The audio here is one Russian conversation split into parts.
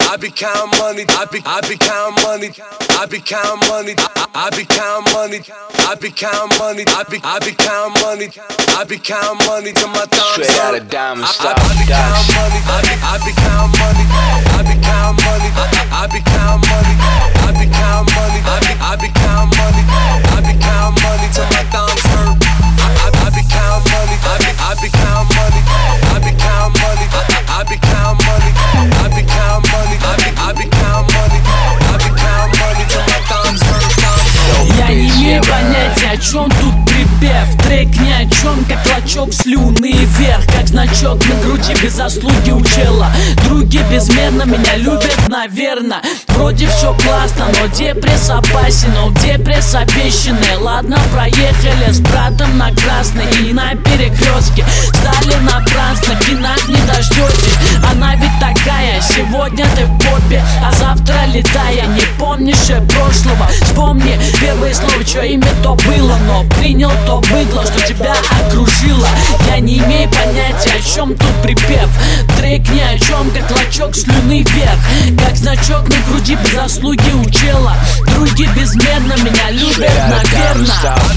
I be count money. I be count money. I be count money. I be count money. I be count money. I be count money. I be count money till my thumbs hurt. Straight out of Diamond Style. I be count money. I be count money. I be count money. I be count money. I be count money. I be count money. I be count money till my thumbs hurt. I be count money. I be count money. I be count money. I be count money. I be count money. I be count money. I be count money till my thumbs hurt. Я не имею понятия, о чем тут припев. Трек ни о чем, как клочок слюны вверх, как значок на груди без заслуги у чела. Други безмерно меня любят, наверно. Вроде все классно, но депресс опасен. Но где пресс обещанный? Ладно, проехали с братом на красный и на перекрестке. Стали напрасно, в кинах не дождетесь. Она ведь такая, сегодня ты в попе, а завтра летая. Не помнишь прошлого, вспомни первое слово, чье имя то было. Но принял то быдло, что тебя окружило. Я не имею понятия, о чем тут припев. Трек ни о чем, как клочок слюны вверх, как значок на груди без заслуги у чела. Други безмерно меня любят, наверно.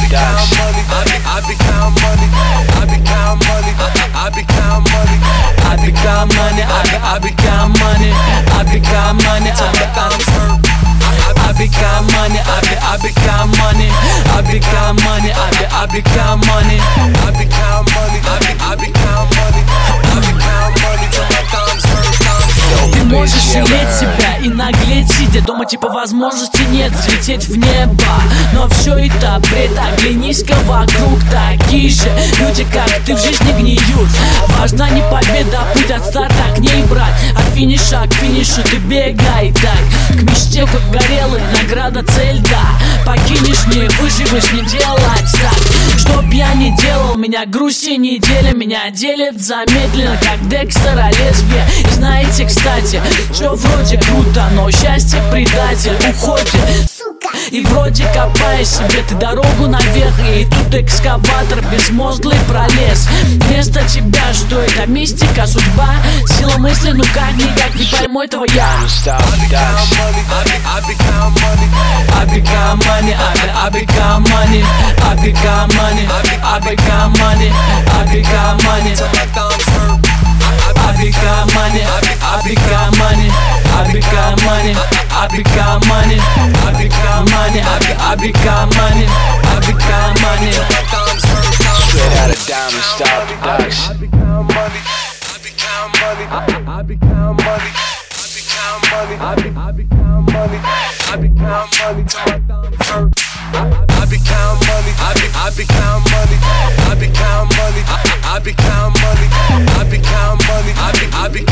Ты можешь жалеть себя и наглеть, сидя дома, типа возможности нет взлететь в небо. Но все это бред, оглянись-ка вокруг. Такие же люди, как ты, в жизни гниют. Важна не победа, а путь от старта к ней, брат. От финиша к финишу ты бегай так. К мечте, как горелый, награда, цель, да. Покинешь, не выживешь, не делать так. Чтоб я не делал, меня грусть и неделя. Меня делит замедленно, как Декстера лезвие. И знаете, кстати, все вроде круто, но счастье предатель уходит. И вроде копая себе ты дорогу наверх, и тут экскаватор безмозглый пролез. Вместо тебя что это, мистика, судьба, сила мысли, ну как-никак не пойму этого я. Straight out of Diamond Style Production. I be count money.